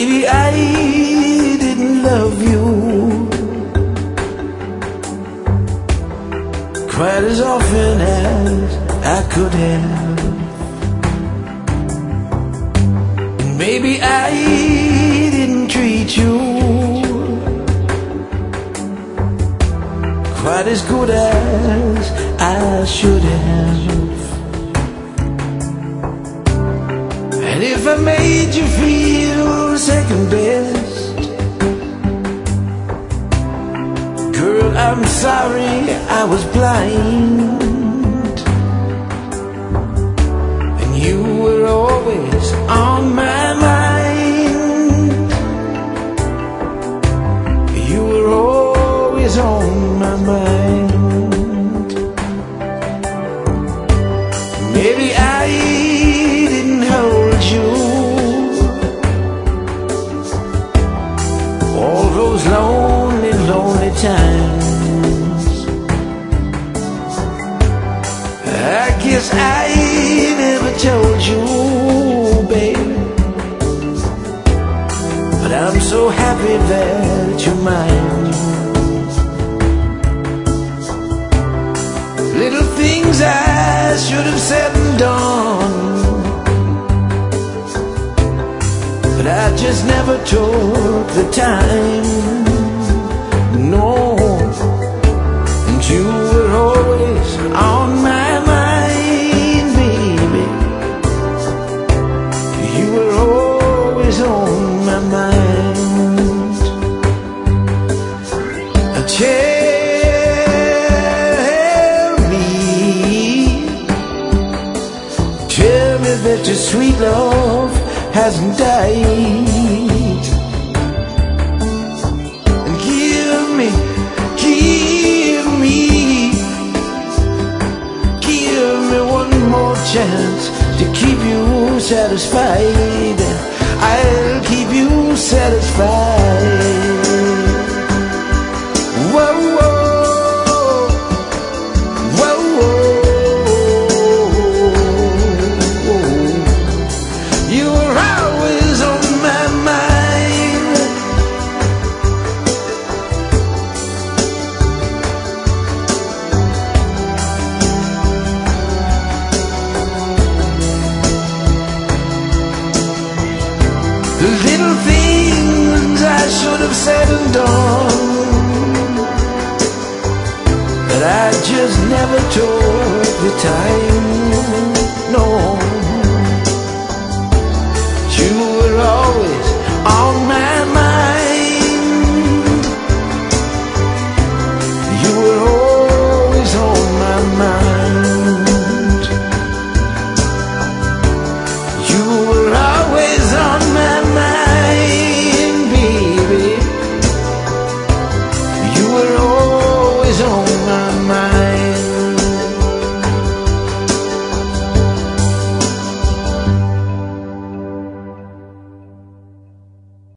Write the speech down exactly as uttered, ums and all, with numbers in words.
Maybe I didn't love you quite as often as I could have. And maybe I didn't treat you quite as good as I should have. And if I made you feel second best, girl, I'm sorry I was blind. And you were always on my mind. You were always on my mind. Maybe I didn't hold you all those lonely, lonely times. I guess I never told you, babe, but I'm so happy that you're mine. Little things I should have said and done, but I just never took the time. No, and you were always on my mind, baby. You were always on my mind. Tell me, tell me that your sweet love hasn't died. And give me, give me, give me one more chance to keep you satisfied. I'll keep you satisfied. Whoa, whoa, whoa, whoa. You were always on my mind. The little things I should have said and done, but I just never took the time. No, you were always on my mind. You were always on my mind. You were always on my mind, baby. You were always on